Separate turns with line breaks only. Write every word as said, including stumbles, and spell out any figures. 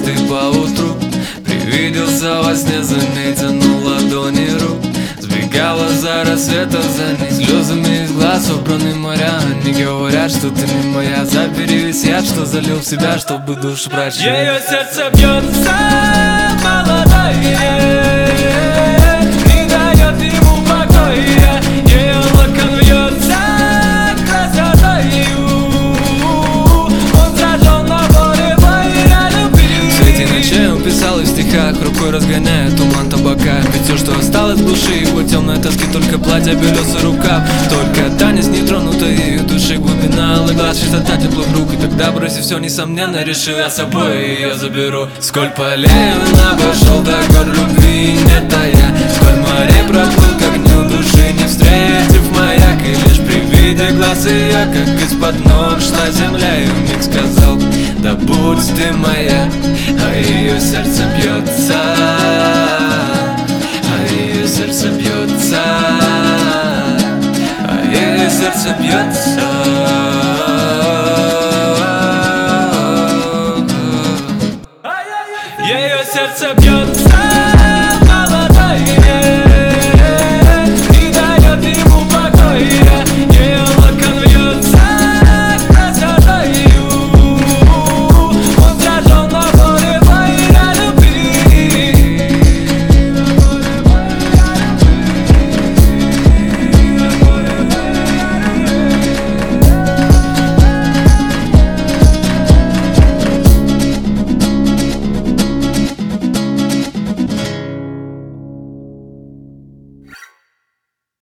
ты поутру привиделся во сне, за ней тянул ладони рук. Сбегала за рассветом, за ней слезами из глаз собраны моря. Они говорят, что ты не моя, заберись яд, что залил в себя, чтобы душу прочесть.
Ее сердце бьется молодое, не дает ему покоя. Ее локон вьется красотою, он сражен на поле боя любви.
Среди ночей он писал и в стихах, рукой разгоняя туман табака. Ведь все, что осталось в душе его темной тоски, только платье, белесый рукав. Только танец нетронутой ее души, глубина алых глаз, чистота теплых рук. И тогда, бросив все, несомненно, решил я собой ее заберу. Сколь полей он обошел, до гор любви не тая, сколь морей проплыл, как дню души, не встретив маяк. И лишь при виде глаз ее, как из-под ног шла земля, и вмиг сказал: да будь ты моя. А ее сердце бьется, а ее сердце бьется, а ее сердце бьется.